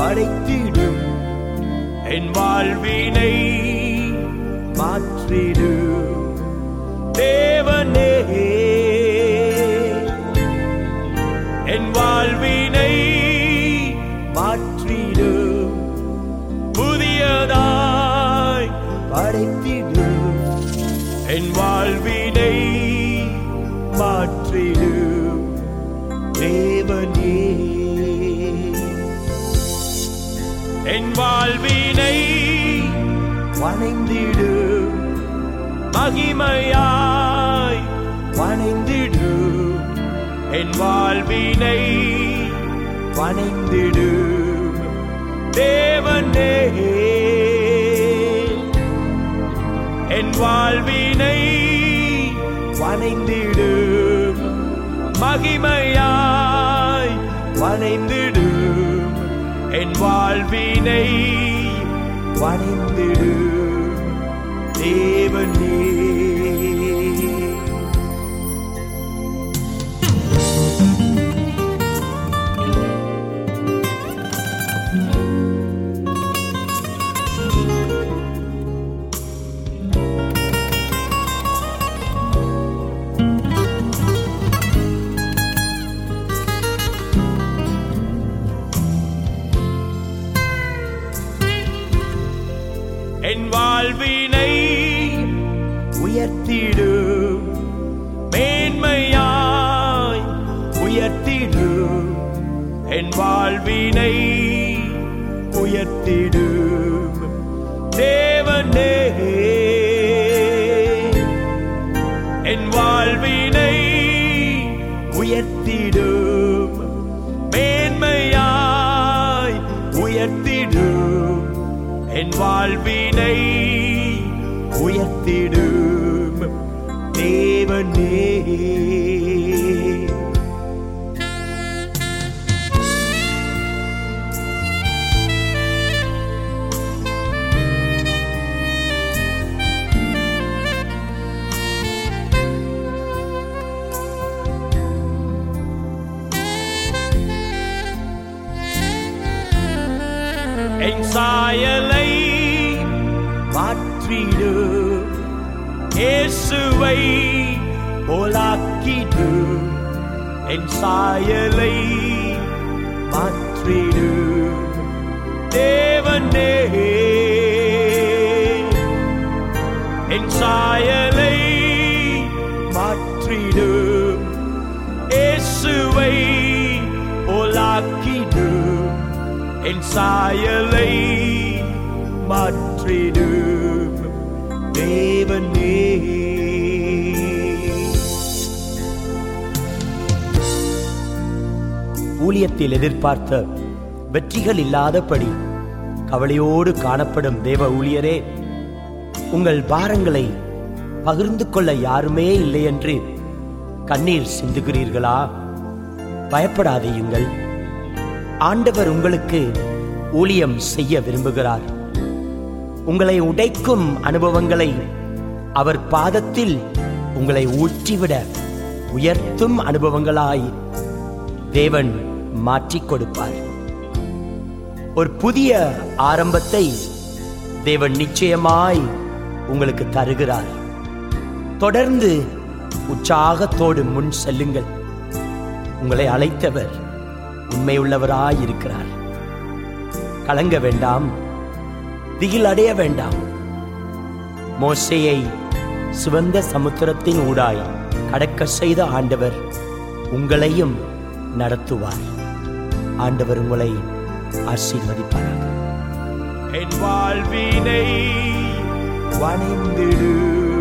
படைத்திடும் என் வாழ்வினை மாற்றிடும் தேவனே என் வாழ்வினை மாற்றிடும் புதியதாய் படைத்திடும் என் வாழ்வினை மாற்றிடும் தேவனே என் வாழ்வினை வணைந்திடும் மகிமையாய் வணைந்திடும் என் வாழ்வினை வணைந்திடும் தேவனே என் வாழ்வினை வணைந்திடும் மகிமையாய் வணைந்திடும் என் வாழ்வினை வணைந்திடும் தேவனே என் வாழ்வினை உயர்த்திடும் மேன்மையாய் உயர்த்திடும் என் வாழ்வினை உயர்த்திடும் தேவனே என் வாழ்வினை உயர்த்திடும் மேன்மையாய் உயர்த்திடும் என் வாழ்வினை உயர்த்திடும் தேவனே என் சாயலை மாற்றிடும் இயேசுவை போலாக்கிடும் என் சாயலை மாற்றிடும் தேவனே என் சாயலை மாற்றிடும் இயேசுவை போலாக்கிடும் என் சாயலை மாற்றிடும் தேவனே ஊழியத்தில் எதிர்பார்த்த வெற்றிகள் இல்லாதபடி கவலையோடு காணப்படும் தேவ ஊழியரே, உங்கள் பாரங்களை பகிர்ந்து கொள்ள யாருமே இல்லை என்று கண்ணீர் சிந்துகிறீர்களா? பயப்படாதீர்கள். ஆண்டவர் உங்களுக்கு ஊழியம் செய்ய விரும்புகிறார். உங்களை உடைக்கும் அனுபவங்களை அவர் பாதத்தில் உங்களை ஊற்றிவிட உயர்த்தும் அனுபவங்களாய் தேவன் மாற்றிக் கொடுப்பார். ஒரு புதிய ஆரம்பத்தை தேவன் நிச்சயமாய் உங்களுக்கு தருகிறார். தொடர்ந்து உற்சாகத்தோடு முன் செல்லுங்கள். உங்களை அழைத்தவர் உண்மையுள்ளவராயிருக்கிறார். கலங்க வேண்டாம், திகில் அடைய வேண்டாம். மோசேயை சிவந்த சமுத்திரத்தின் ஊடாய் கடக்க செய்த ஆண்டவர் உங்களையும் நடத்துவார். ஆண்டவர் உங்களை ஆசீர்வதிப்பார். என் வாழ்வினை வணைந்திடு